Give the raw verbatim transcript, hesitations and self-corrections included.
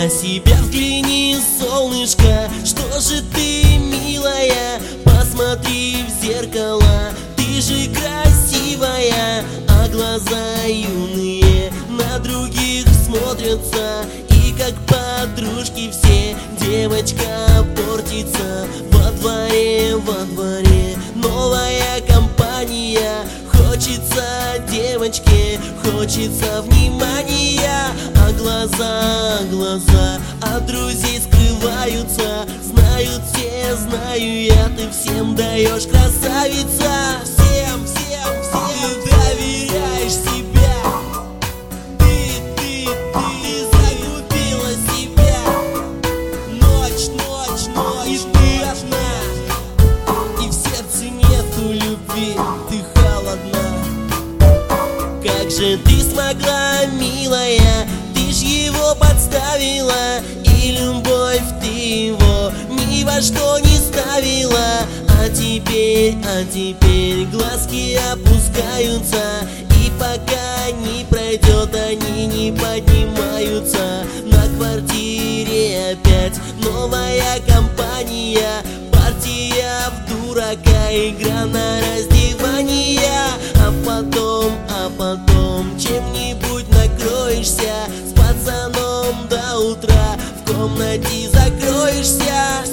На себя взгляни, солнышко, что же ты, милая? Посмотри в зеркало, ты же красивая, а глаза юные на других смотрятся. И как подружки все, девочка портится. Во дворе, во дворе новая компания. Хочется девочке, хочется внимания, а глаза, глаза от друзей скрываются. Знают все, знаю я, ты всем даешь, красавица. Всем, всем, всем ты доверяешь себя. Ты, ты, ты загубила себя. Ночь, ночь, ночь, и ты одна, и в сердце нету любви, ты холодна. Как же ты смогла, милая, ты ж его подставила, и любовь ты его ни во что не ставила. А теперь, а теперь глазки опускаются, и пока не пройдет, они не поднимаются. На квартире опять новая компания. Партия в дурака, игра на раздевание. А потом, а потом чем-нибудь накроешься, с пацаном до утра в комнате закроешься.